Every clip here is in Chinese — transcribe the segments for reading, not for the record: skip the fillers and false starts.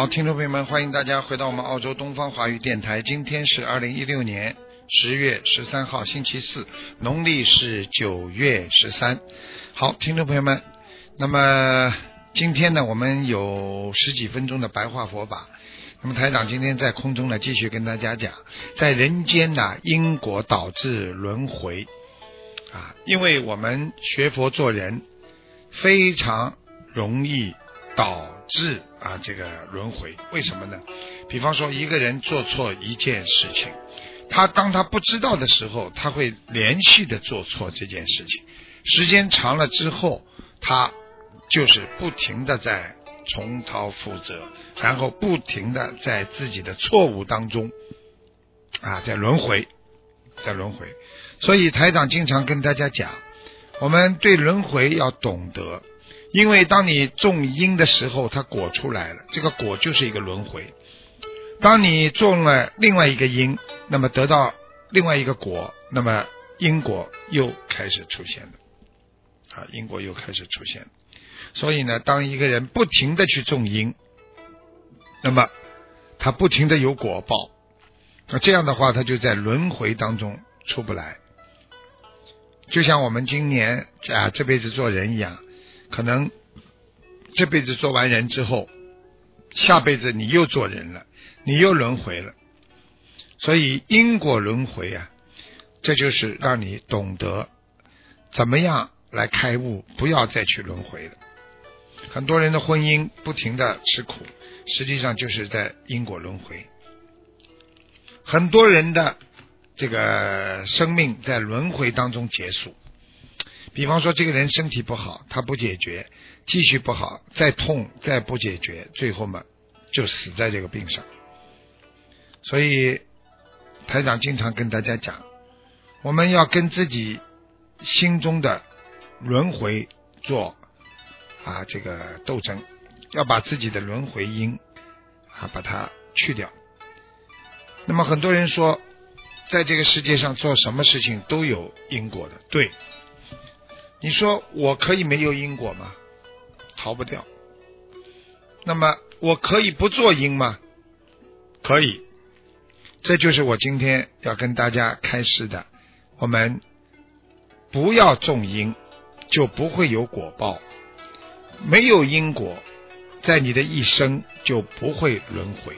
听众朋友们，欢迎大家回到我们澳洲东方华语电台。今天是2016年10月13号星期四，农历是9月13。好，听众朋友们，那么今天呢，我们有十几分钟的白话佛法。那么台长今天在空中呢，继续跟大家讲，在人间呢，因果导致轮回啊，因为我们学佛做人非常容易导致这个轮回。为什么呢？比方说一个人做错一件事情，当他不知道的时候，他会连续的做错这件事情，时间长了之后，他就是不停的在重蹈覆辙，然后不停的在自己的错误当中在轮回。所以台长经常跟大家讲，我们对轮回要懂得，因为当你种因的时候，它果出来了，这个果就是一个轮回。当你种了另外一个因，那么得到另外一个果，那么因果又开始出现了因果又开始出现了。所以呢，当一个人不停的去种因，那么他不停的有果报，那这样的话他就在轮回当中出不来。就像我们今年这辈子做人一样，可能这辈子做完人之后，下辈子你又做人了，你又轮回了。所以因果轮回这就是让你懂得怎么样来开悟，不要再去轮回了。很多人的婚姻不停的吃苦，实际上就是在因果轮回。很多人的这个生命在轮回当中结束。比方说这个人身体不好，他不解决，继续不好，再痛，再不解决，最后嘛就死在这个病上。所以台长经常跟大家讲，我们要跟自己心中的轮回做这个斗争，要把自己的轮回因把它去掉。那么很多人说，在这个世界上做什么事情都有因果的，对。你说我可以没有因果吗？逃不掉。那么我可以不做因吗？可以。这就是我今天要跟大家开示的，我们不要种因，就不会有果报。没有因果，在你的一生就不会轮回。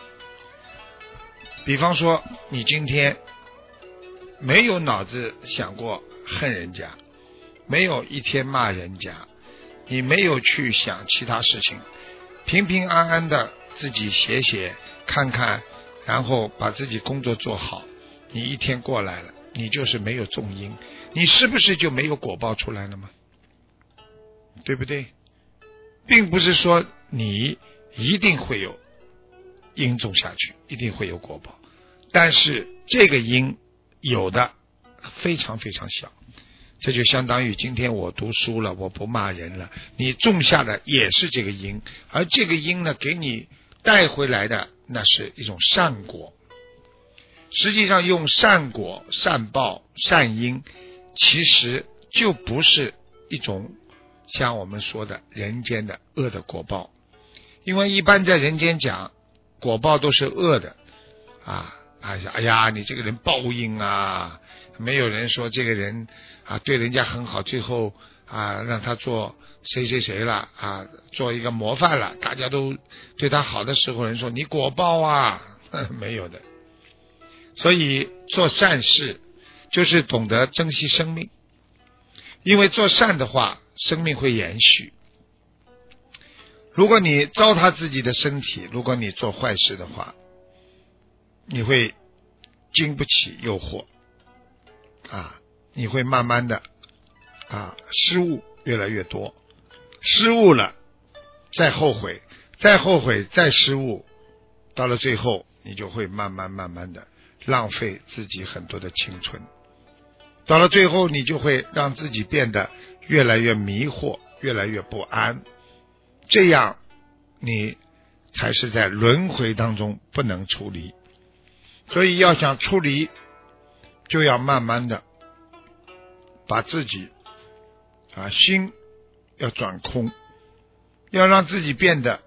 比方说你今天没有脑子想过恨人家，没有一天骂人家，你没有去想其他事情，平平安安的自己写看看，然后把自己工作做好，你一天过来了，你就是没有种因，你是不是就没有果报出来了吗？对不对？并不是说你一定会有因种下去，一定会有果报，但是这个因有的非常非常小。这就相当于今天我读书了，我不骂人了，你种下的也是这个因，而这个因呢，给你带回来的那是一种善果。实际上用善果、善报、善因，其实就不是一种像我们说的人间的恶的果报。因为一般在人间讲果报都是恶的哎呀你这个人报应没有人说这个人对人家很好，最后让他做谁了做一个模范了，大家都对他好的时候，人说你果报没有的。所以做善事就是懂得珍惜生命，因为做善的话生命会延续。如果你糟蹋自己的身体，如果你做坏事的话，你会经不起诱惑你会慢慢的失误越来越多，失误了再后悔，再后悔再失误，到了最后你就会慢慢的浪费自己很多的青春，到了最后你就会让自己变得越来越迷惑，越来越不安，这样你才是在轮回当中不能出离。所以要想出离，就要慢慢的把自己心要转空，要让自己变得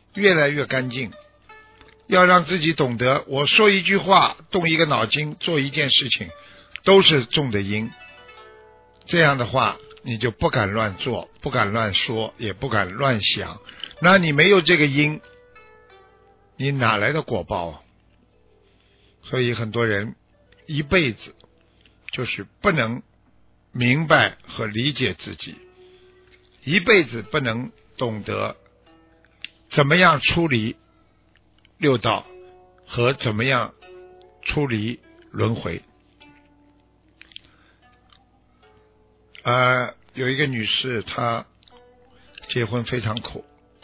越来越干净。要让自己懂得，我说一句话，动一个脑筋，做一件事情，都是种的因。这样的话，你就不敢乱做，不敢乱说，也不敢乱想。那你没有这个因，你哪来的果报啊？所以很多人一辈子就是不能明白和理解自己，一辈子不能懂得怎么样处理六道和怎么样处理轮回。有一个女士，她结婚非常苦，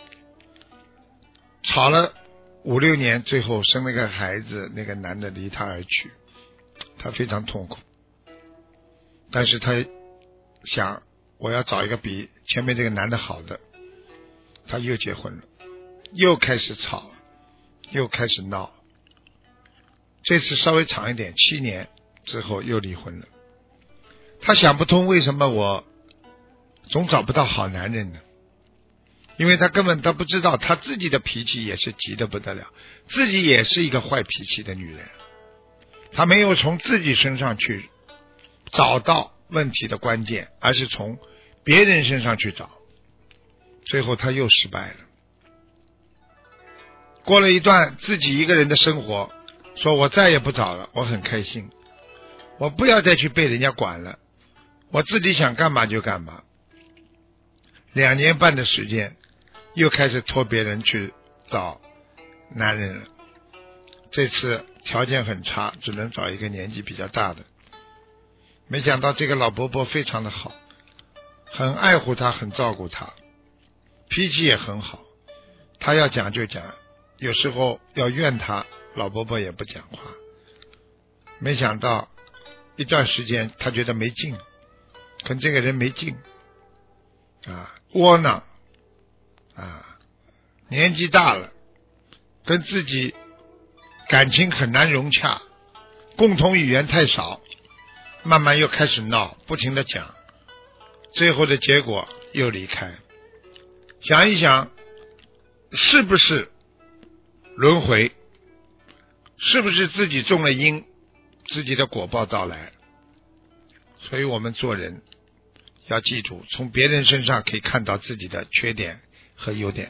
吵了5、6年，最后生了个孩子，那个男的离她而去，她非常痛苦。但是她想，我要找一个比前面这个男的好的，她又结婚了，又开始吵，又开始闹，这次稍微长一点，7年之后又离婚了。她想不通为什么我总找不到好男人呢？因为她根本不知道，她自己的脾气也是急得不得了，自己也是一个坏脾气的女人，她没有从自己身上去找到问题的关键，而是从别人身上去找，最后她又失败了。过了一段自己一个人的生活，说我再也不找了，我很开心，我不要再去被人家管了，我自己想干嘛就干嘛。2年半的时间，又开始托别人去找男人了。这次条件很差，只能找一个年纪比较大的。没想到这个老伯伯非常的好，很爱护他，很照顾他，脾气也很好，他要讲就讲，有时候要怨他，老伯伯也不讲话。没想到一段时间他觉得没劲，跟这个人没劲窝囊年纪大了，跟自己感情很难融洽，共同语言太少，慢慢又开始闹，不停地讲，最后的结果又离开。想一想，是不是轮回？是不是自己种了因，自己的果报到来？所以我们做人要记住，从别人身上可以看到自己的缺点和优点。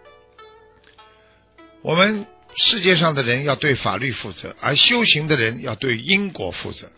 我们世界上的人要对法律负责，而修行的人要对因果负责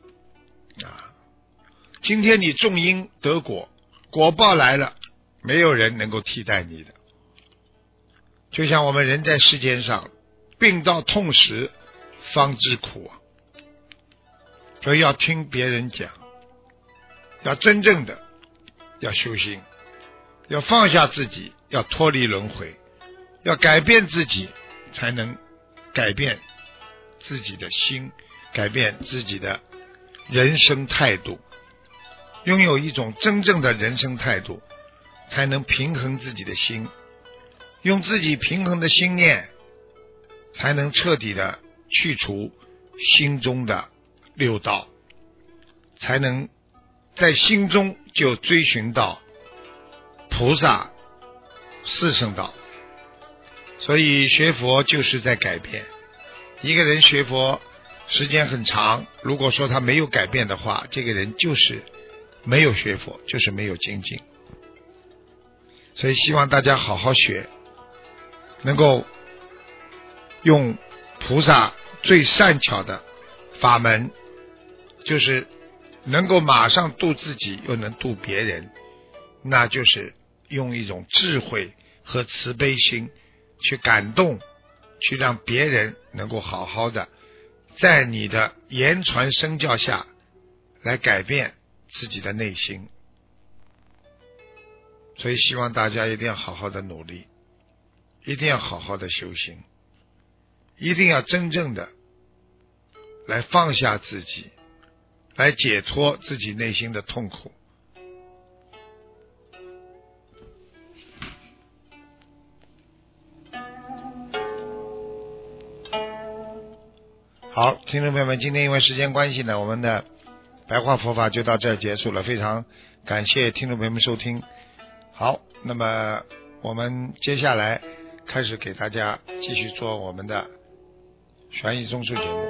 今天你种因得果，果报来了，没有人能够替代你的。就像我们人在世间上，病到痛时方知苦所以要听别人讲，要真正的要修行，要放下自己，要脱离轮回，要改变自己，才能改变自己的心，改变自己的人生态度。拥有一种真正的人生态度，才能平衡自己的心，用自己平衡的心念，才能彻底的去除心中的六道，才能在心中就追寻到菩萨四圣道。所以学佛就是在改变。一个人学佛时间很长，如果说他没有改变的话，这个人就是没有学佛，就是没有精进。所以希望大家好好学，能够用菩萨最善巧的法门，就是能够马上度自己又能度别人，那就是用一种智慧和慈悲心去感动，去让别人能够好好的在你的言传身教下来改变自己的内心。所以希望大家一定要好好的努力，一定要好好的修行，一定要真正的来放下自己，来解脱自己内心的痛苦。好，听众朋友们，今天因为时间关系呢，我们的白话佛法就到这儿结束了，非常感谢听众朋友们收听。好，那么我们接下来开始给大家继续做我们的悬疑综述节目。